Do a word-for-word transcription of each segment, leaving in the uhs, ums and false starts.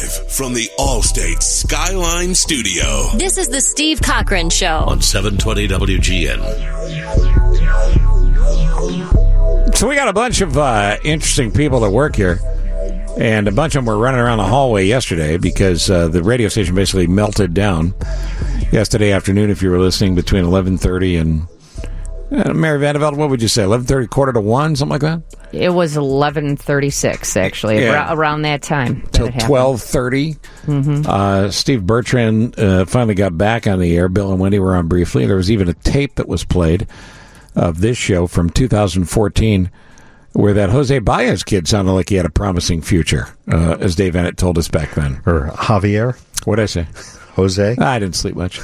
from the Allstate Skyline Studio. This is the Steve Cochran Show on seven twenty W G N. So we got a bunch of uh, interesting people that work here, and a bunch of them were running around the hallway yesterday because uh, the radio station basically melted down yesterday afternoon. If you were listening between eleven thirty and uh, Mary Vandeveld, what would you say, eleven thirty, quarter to one, something like that? It was eleven thirty-six, actually, yeah. around that time. Till twelve thirty. Mm-hmm. Uh, Steve Bertrand uh, finally got back on the air. Bill and Wendy were on briefly. There was even a tape that was played of this show from two thousand fourteen where that Jose Baez kid sounded like he had a promising future, uh, as Dave Ennett told us back then. Or Javier. What'd I say? Jose? I didn't sleep much.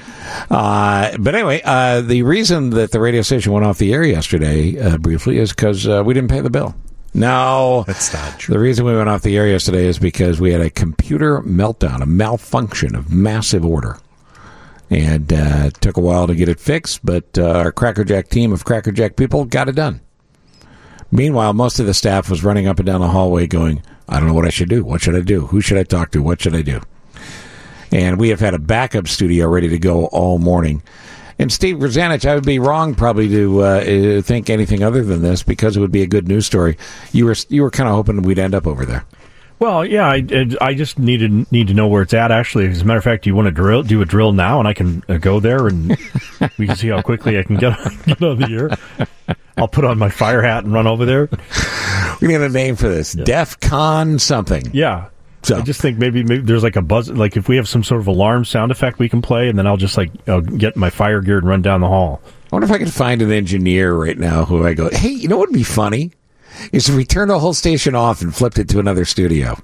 Uh, but anyway, uh, the reason that the radio station went off the air yesterday, uh, briefly, is because uh, we didn't pay the bill. No. That's not true. The reason we went off the air yesterday is because we had a computer meltdown, a malfunction of massive order. And uh, it took a while to get it fixed, but uh, our Crackerjack team of Crackerjack people got it done. Meanwhile, most of the staff was running up and down the hallway going, I don't know what I should do. What should I do? Who should I talk to? What should I do? And we have had a backup studio ready to go all morning. And Steve Grzanich, I would be wrong probably to uh, think anything other than this because it would be a good news story. You were you were kind of hoping we'd end up over there. Well, yeah, I, I just need to, need to know where it's at, actually. As a matter of fact, do you want to drill, do a drill now, and I can uh, go there, and we can see how quickly I can get, get on the air? I'll put on my fire hat and run over there. We need a name for this. Yeah. DEF CON something. Yeah. So. I just think maybe, maybe there's like a buzz, like if we have some sort of alarm sound effect we can play, and then I'll just like I'll get my fire gear and run down the hall. I wonder if I could find an engineer right now who I go, hey, you know what would be funny? Is if we turned the whole station off and flipped it to another studio.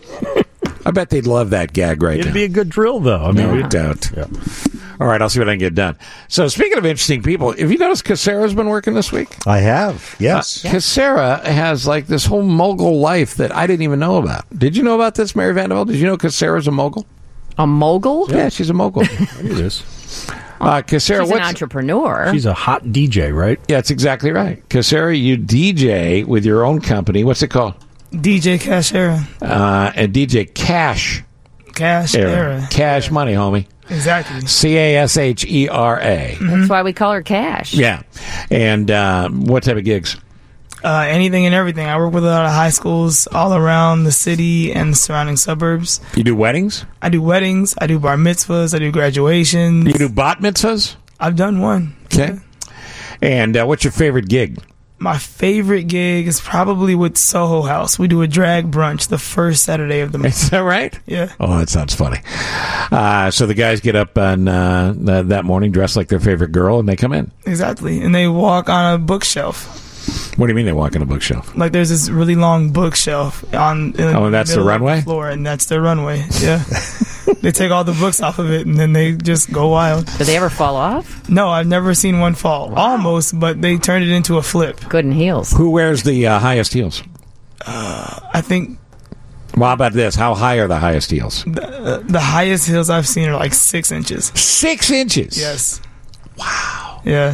I bet they'd love that gag right It'd now. It'd be a good drill, though. I mean, no doubt. Yeah. All right, I'll see what I can get done. So, speaking of interesting people, have you noticed Casera's been working this week? I have, yes. Uh, Casera has, like, this whole mogul life that I didn't even know about. Did you know about this, Mary Vandeveld? Did you know Casera's a mogul? A mogul? Yeah, she's a mogul. I knew this. Uh, Casera, she's an entrepreneur. She's a hot D J, right? Yeah, that's exactly right. Casera, you D J with your own company. What's it called? D J Cash Era. Uh, and D J Cash Cash Era. Era. Cash yeah. money, homie. Exactly. C A S H E R A. Mm-hmm. That's why we call her Cash. Yeah. And uh, what type of gigs? Uh, anything and everything. I work with a lot of high schools all around the city and the surrounding suburbs. You do weddings? I do weddings. I do bar mitzvahs. I do graduations. You do bat mitzvahs? I've done one. Okay. Yeah. And uh, what's your favorite gig? My favorite gig is probably with Soho House. We do a drag brunch the first Saturday of the month. Is that right? Yeah. Oh, that sounds funny. Uh, so the guys get up on uh, th- that morning dressed like their favorite girl, and they come in. Exactly. And they walk on a bookshelf. What do you mean they walk on a bookshelf? Like there's this really long bookshelf on. In oh, and that's the runway? The floor, and that's their runway. Yeah. They take all the books off of it, and then they just go wild. Did they ever fall off? No, I've never seen one fall. Wow. Almost, but they turned it into a flip. Good in heels. Who wears the uh, highest heels? Uh, I think... Well, how about this? How high are the highest heels? The, uh, the highest heels I've seen are like six inches. Six inches? Yes. Wow. Yeah.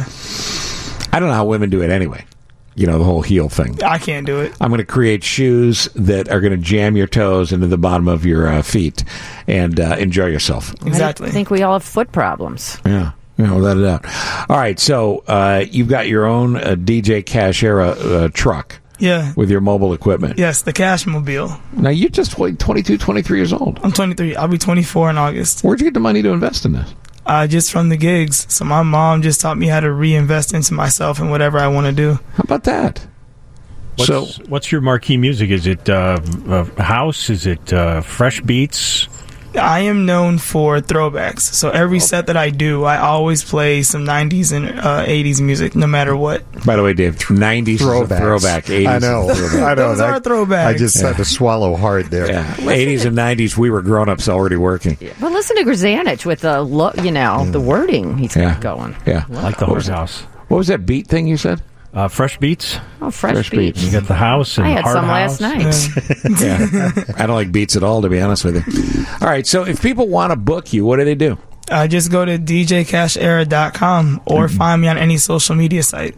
I don't know how women do it anyway. You know, the whole heel thing. I can't do it. I'm going to create shoes that are going to jam your toes into the bottom of your uh, feet and uh, enjoy yourself. Exactly. I think we all have foot problems. Yeah. Yeah, without a doubt. All right, so uh, you've got your own uh, D J Cash Era uh, truck. Yeah. With your mobile equipment. Yes, the Cash Mobile. Now, you're just twenty-two, twenty-three years old. I'm twenty-three. I'll be twenty-four in August. Where'd you get the money to invest in this? Uh, just from the gigs. So my mom just taught me how to reinvest into myself and whatever I want to do. How about that? What's, so, what's your marquee music? Is it uh, uh, house? Is it uh, fresh beats? I am known for throwbacks. So every set that I do, I always play some nineties and uh, eighties music, no matter what. By the way, Dave, nineties throwbacks. Is a throwback. eighties I know. Throwback. I know. Those that, are throwbacks. I just yeah. had to swallow hard there. Yeah. eighties and nineties, we were grown-ups already working. Yeah. Well, listen to Grzanich with the lo- you know mm. the wording he's yeah. got going. Yeah, I like the horse house. What was that beat thing you said? Uh, fresh beats. Oh, fresh, fresh beats. beats. You got the house and I had hard some house. last night. Yeah. I don't like beats at all, to be honest with you. All right, so if people want to book you, what do they do? Uh, just go to d j cash era dot com or Mm-hmm. find me on any social media site.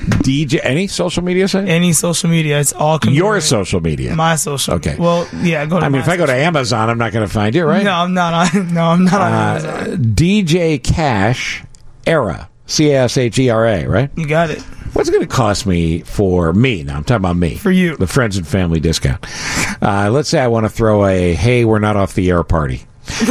D J, any social media site? Any social media. It's all convenient. Your social media. My social. Okay. Well, yeah, go to I mean, my if I go to social- Amazon, I'm not going to find you, right? No, I'm not on. No, I'm not on Amazon. Uh, D J Cash Era. C A S H E R A, right? You got it. What's it going to cost me for me? Now, I'm talking about me. For you. The friends and family discount. Uh, let's say I want to throw a, hey, we're not off the air party.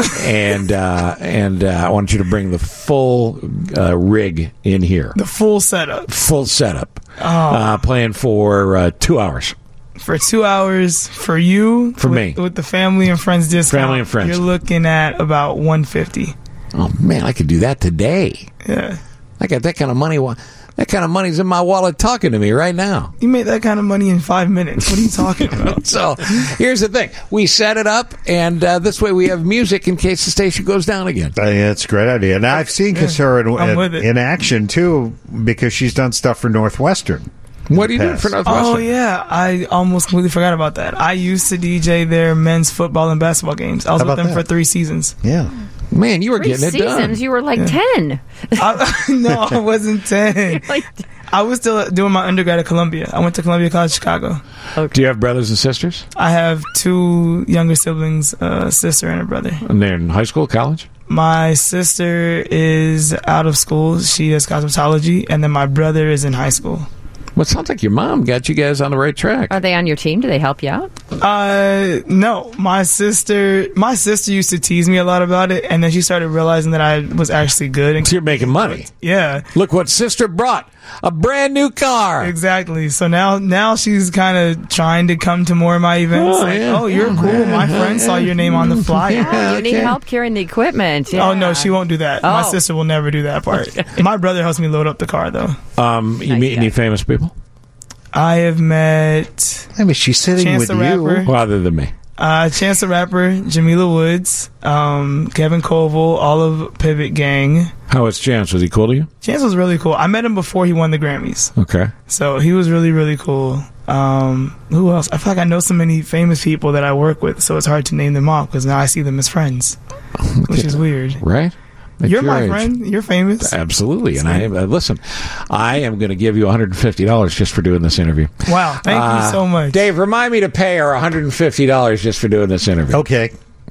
and uh, and uh, I want you to bring the full uh, rig in here. The full setup. Full setup. Oh. Uh, playing for uh, two hours. For two hours for you. For with, me. With the family and friends discount. Family and friends. You're looking at about one fifty. Oh, man, I could do that today. Yeah. I got that kind of money. wa- That kind of money's in my wallet talking to me right now. You made that kind of money in five minutes. What are you talking about? So here's the thing. We set it up, and uh, this way we have music in case the station goes down again. I think that's a great idea. And I've seen Kasura I'm in, with it. in action, too, because she's done stuff for Northwestern. What are you doing past. for Northwestern? Oh, yeah. I almost completely forgot about that. I used to D J their men's football and basketball games. I was How with about them that? for three seasons. Yeah. Man, you were Three getting it seasons, done. you were like ten. I, no, I wasn't ten. Like, I was still doing my undergrad at Columbia. I went to Columbia College Chicago. Do you have brothers and sisters? I have two younger siblings, a sister and a brother. And they're in high school, college? My sister is out of school. She does cosmetology. And then my brother is in high school. Well, it sounds like your mom got you guys on the right track. are they on your team? Do they help you out? Uh, no, my sister, my sister used to tease me a lot about it. And then she started realizing that I was actually good. And So you're making money. yeah, Look what sister brought. A brand new car. exactly. So now, now she's kind of trying to come to more of my events. Oh, like, yeah. oh, you're cool. My friend saw your name on the flyer. Yeah, You need okay. help carrying the equipment. Yeah. Oh no, she won't do that. My Oh. sister will never do that part. My brother helps me load up the car though. Um, you Nice meet any guy. famous people? I have met I mean, she's sitting Chance with the you. Rapper. Well, other than me. uh, Chance the Rapper, Jamila Woods, um, Kevin Koval, all of Pivot Gang. How was Chance? Was he cool to you? Chance was really cool. I met him before he won the Grammys, Okay. so he was really really cool. Um, who else? I feel like I know so many famous people that I work with, so it's hard to name them off because now I see them as friends, which is weird. Right? At You're your my age. friend. You're famous. Absolutely. And I uh, listen, I am going to give you one hundred fifty dollars just for doing this interview. Wow, thank Uh, you so much, Dave, remind me to pay her one hundred fifty dollars just for doing this interview. Okay.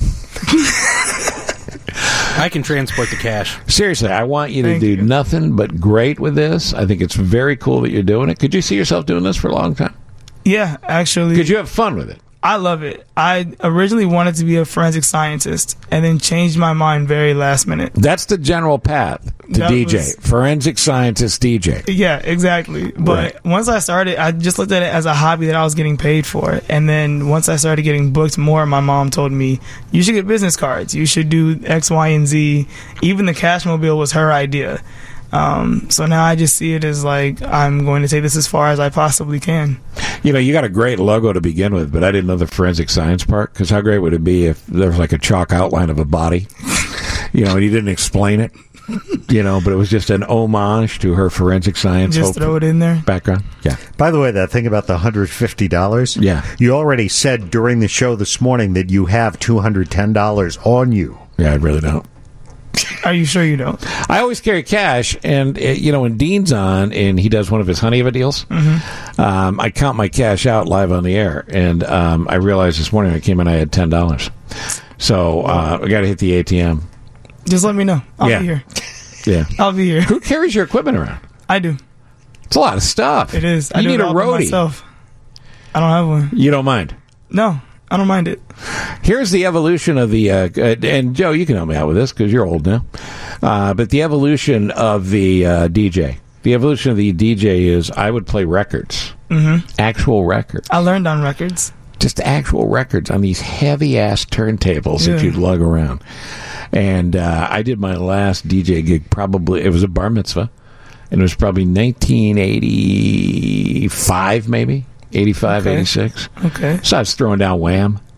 I can transport the cash. Seriously, I want you to Thank do you. nothing but great with this. I think it's very cool that you're doing it. Could you see yourself doing this for a long time? Yeah, actually, Could you have fun with it? I love it. I originally wanted to be a forensic scientist and then changed my mind very last minute. That's the general path to That D J. was- Forensic scientist D J. Yeah, exactly. But Right. once I started, I just looked at it as a hobby that I was getting paid for. And then once I started getting booked more, my mom told me, you should get business cards. You should do X, Y, and Z. Even the Cashmobile was her idea. Um, so now I just see it as like, I'm going to take this as far as I possibly can. You know, you got a great logo to begin with, but I didn't know the forensic science part, because how great would it be if there was like a chalk outline of a body, you know, and you didn't explain it, you know, but it was just an homage to her forensic science Just hope- throw it in there. background. Yeah. By the way, that thing about the one hundred fifty dollars, Yeah. you already said during the show this morning that you have two hundred ten dollars on you. Yeah, I really don't. Are you sure you don't? I always carry cash, and uh, you know when Dean's on and he does one of his honey of a deals, um, I count my cash out live on the air, and um, I realized this morning I came in I had ten dollars, so uh, I got to hit the A T M. Just let me know. I'll Yeah. be here. Yeah, I'll be here. who carries your equipment around? I do. It's a lot of stuff. It is. I You do need it a all by roadie. myself. I don't have one. You don't mind. No, I don't mind it. Here's the evolution of the, uh, uh, and Joe, you can help me out with this because you're old now. Uh, but the evolution of the uh, D J. The evolution of the D J is I would play records, mm-hmm. actual records, I learned on records. just actual records on these heavy ass turntables that Yeah. you'd lug around. And uh, I did my last D J gig probably, it was a bar mitzvah, and it was probably nineteen eighty-five, maybe eighty-five, Okay. eighty-six. Okay. So I was throwing down Wham.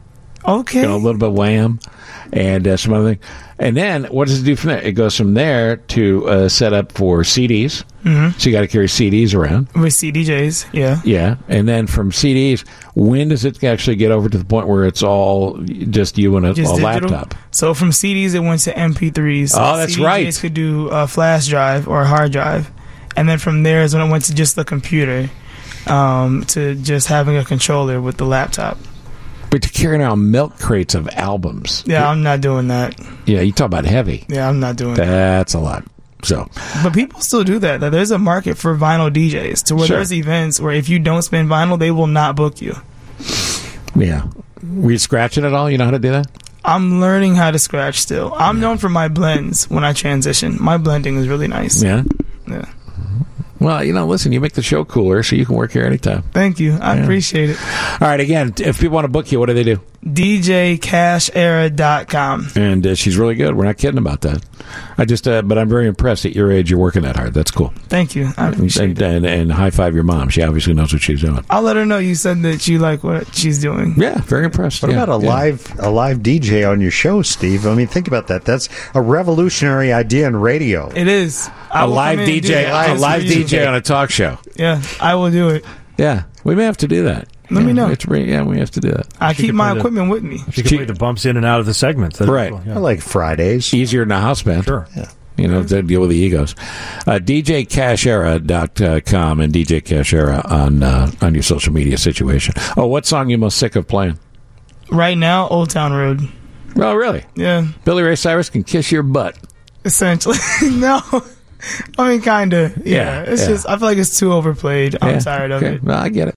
Okay. You know, a little bit of Wham and uh, some other thing. And then what does it do from there? It goes from there to uh, set up for C Ds. Mm-hmm. So you got to carry C Ds around. With C D Js, yeah. Yeah. And then from C Ds, when does it actually get over to the point where it's all just you and a, Just a digital. laptop? So from C Ds, it went to M P threes. Oh, that's C D Js right. could do a flash drive or a hard drive. And then from there is when it went to just the computer, um, to just having a controller with the laptop. But you're carrying around milk crates of albums. Yeah, I'm not doing that. Yeah, you talk about heavy. Yeah, I'm not doing that. That's a lot. So, But people still do that. That There's a market for vinyl D Js to where Sure. there's events where if you don't spin vinyl, they will not book you. yeah. Were you scratching it all? You know how to do that? I'm learning how to scratch still. I'm known for my blends when I transition. My blending is really nice. Yeah. Yeah. Well, you know, listen, you make the show cooler, so you can work here anytime. Thank you. I Yeah. appreciate it. All right, again, if people want to book you, what do they do? D J Cash Era dot com. And uh, she's really good. We're not kidding about that. I just, uh, but I'm very impressed at your age. You're working that hard. That's cool. Thank you. I appreciate And, it. and, and high five your mom. She obviously knows what she's doing. I'll let her know you said that you like what she's doing. Yeah, very impressed. What Yeah, about a yeah. live a live D J on your show, Steve? I mean, think about that. That's a revolutionary idea in radio. It is. I A will live come in and do D J, that a just live for you. D J on a talk show. Yeah, I will do it. Yeah, we may have to do that. Let yeah, me know. we have to bring- yeah, we have to do that. I She keep could my play the- equipment with me. She can play the bumps in and out of the segments. That'd be Right. cool, I yeah. like Fridays. Easier than a house band. Sure. You know, to deal with the egos. Uh, D J Cash Era dot com and D J Cash Era on uh, on your social media situation. Oh, what song you most sick of playing? Right now, Old Town Road. Oh, really? Yeah, Billy Ray Cyrus can kiss your butt. essentially. No. I mean, kind of. Yeah. Yeah, It's yeah. just, I feel like it's too overplayed. I'm Yeah, tired of okay. it. Well, I get it.